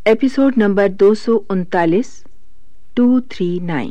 Episode number 239 239।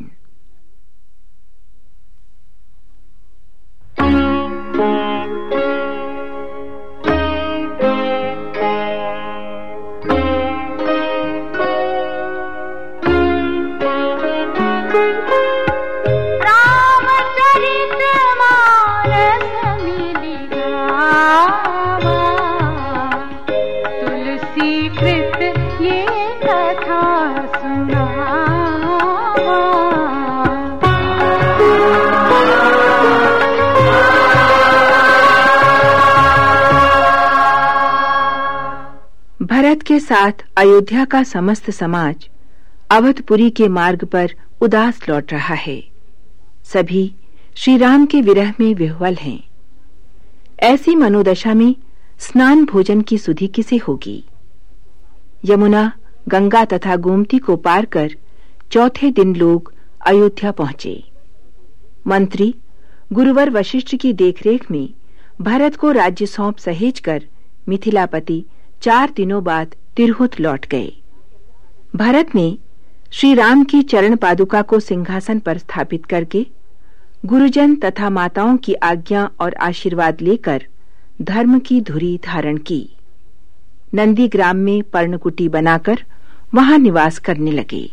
Bharat के साथ अयोध्या का समस्त समाज अवधपुरी के मार्ग पर उदास लौट रहा है। सभी श्री राम के विरह में विह्वल हैं। ऐसी मनोदशा में स्नान भोजन की सुधि किसे होगी। यमुना, गंगा तथा गोमती को पार कर चौथे दिन लोग अयोध्या पहुंचे। मंत्री गुरुवर वशिष्ठ की देखरेख में भरत को राज्य सौंप सहेजकर मिथिलापति 4 दिनों बाद तिरहुत लौट गए। भरत ने श्री राम की चरण पादुका को सिंहासन पर स्थापित करके गुरुजन तथा माताओं की आज्ञा और आशीर्वाद लेकर धर्म की धुरी धारण की। नंदीग्राम में पर्णकुटी बनाकर वहां निवास करने लगे।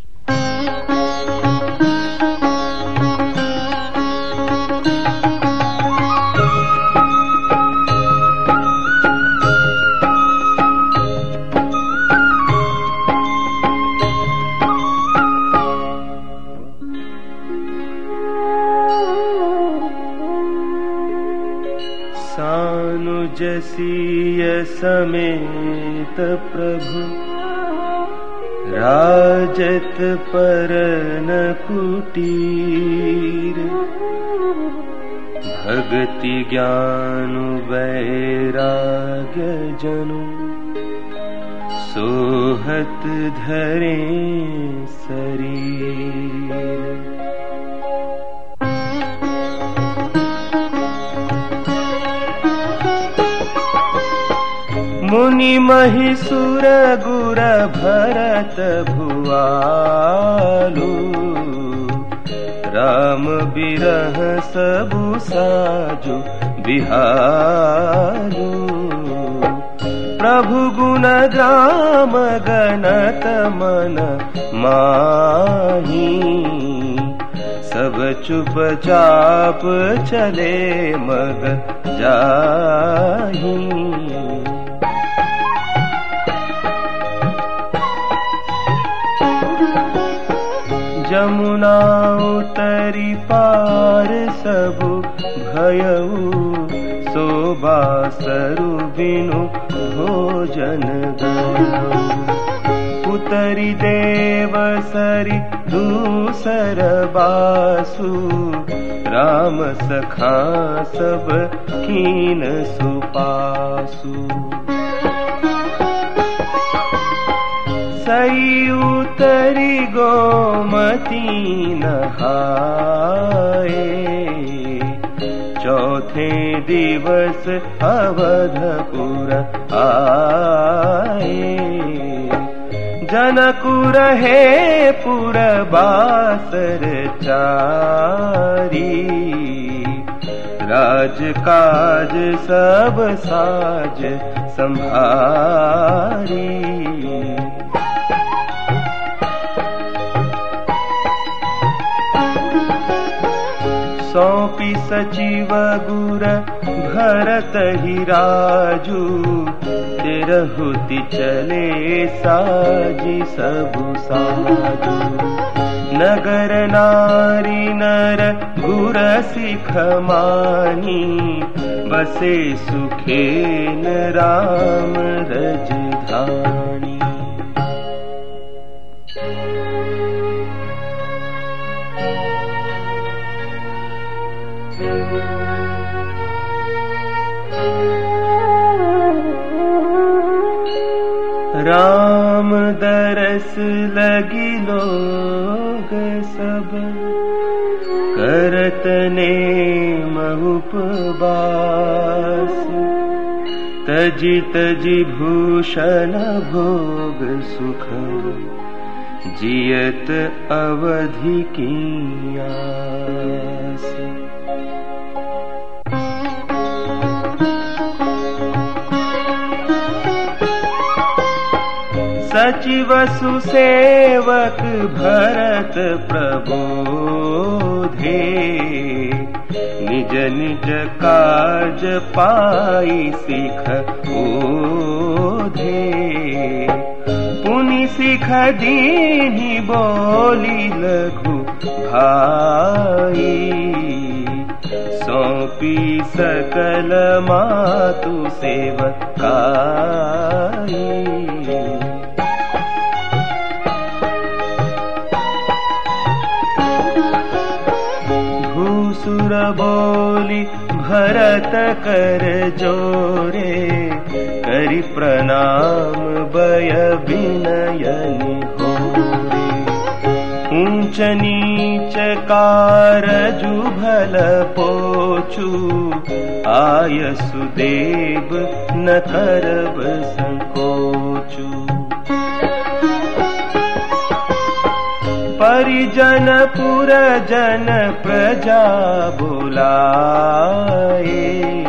सानुजसीय समेत प्रभु राजत परन कुटीर। भक्ति ज्ञान वैराग्य जनु सोहत धरे शरीर। मुनि महिसुर गुर भरत भुआलु राम बिरह सबु साजु बिहालु। प्रभु गुण ग्राम गणत मन माही सब चुप चाप चले मग जाही। जमुना उतरी पार सबु भयउ शोभा सरु बिनु भोजन गयो। उतरी देव सरी दूसर बासु राम सखा सब कीन सुपासु। सई उतरी गोमती नहाए चौथे दिवस अवधपुर आए। जनकु रहे पुर बासर चारी राजकाज सब साज संभारी। सौंपी सचिव गुर भरत ही राजू। तिरहुति चले साजी सबु साजू। नगर नारी नर गुर सिख मानी बसे सुखेन राम रजधानी। राम दरस लगी लोग सब करत ने महु उपवास तजी तजी भूषण भोग सुख, जियत अवधि की आस। सचिव सुसेवक भरत प्रबोधे, निज निज काज पाई सिख ओधे। पुनि सिख दीन्हि बोली लघु भाई, सौंपी सकल मातु सेवकाई। भूसुर बोली भरत कर जोरे, करि प्रणाम बय विनय निहोरे। ऊंच नीच कारजु भल पोचू, आयसु देव न करब संकोचू। परिजन पुरजन प्रजा बुलाए,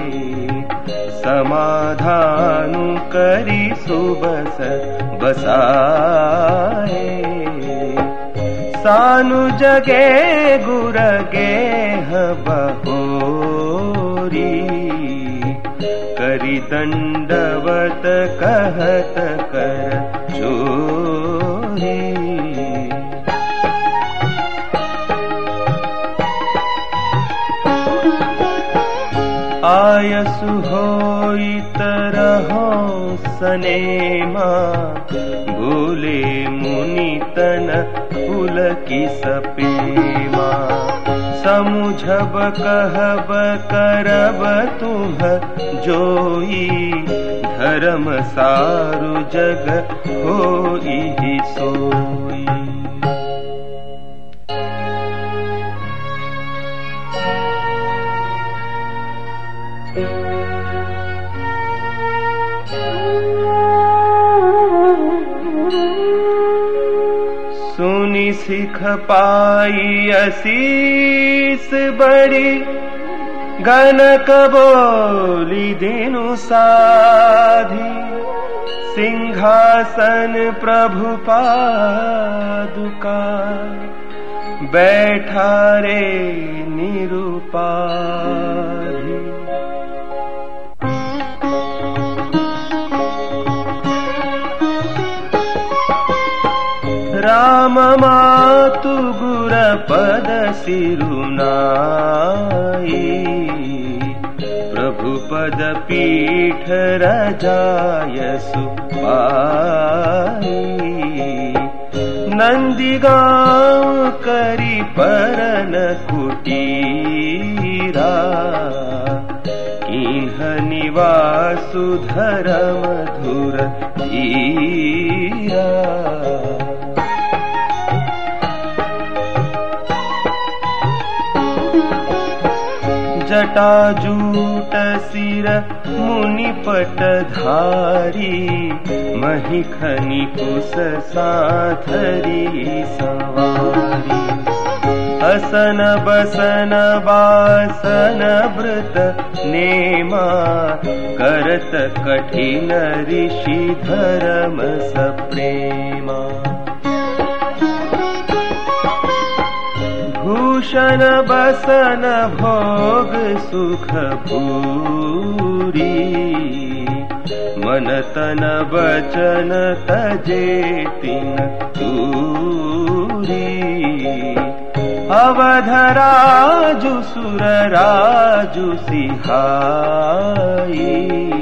समाधानु करी सुबस बसाए। सानु जगे गुर गेह बहोरी, करी दंडवत कहत कर जोरी। आयसु होई तरहो सनेमा, भूले मुनि तन पुलकी सपेमा। समुझब कहब करब तुम जोई, धर्म सारु जग होई सोई। सुनि सिख पाई असीस बड़ी, गनक बोली दिनु साधी। सिंहासन प्रभु पादुका, बैठा रे निरुपाधि। राम मातु गुर पद सिरुनाई, प्रभु पद पीठ रजायसु पाई। नंदीगांव करी परन कुटीरा, किन्ह निवासु धर्म धुर धीरा। जटाजूट सिर मुनिपट धारी, महिखनि कुश साथरी सवारी। असन बसन बासन व्रत नेमा, करत कठिन ऋषि धर्म सप्रेमा। भूषण बसन भोग सुख भूरी, मन तन बचन तजे तिन दूरी। अवध राजु सुर राजु सिहाई,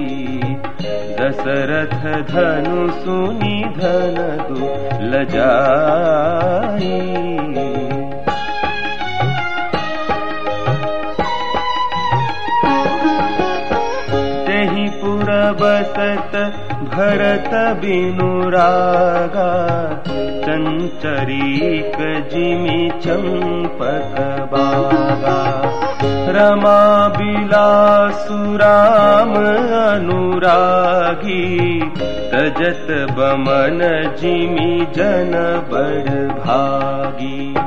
दशरथ धनु सुनि धन दु लजाई। बसत भरत बिनु रागा, चंचरीक जिमि चंपक बागा। रमा बिलासु राम अनुरागी तजत बमन जिमि जन बड़ भागी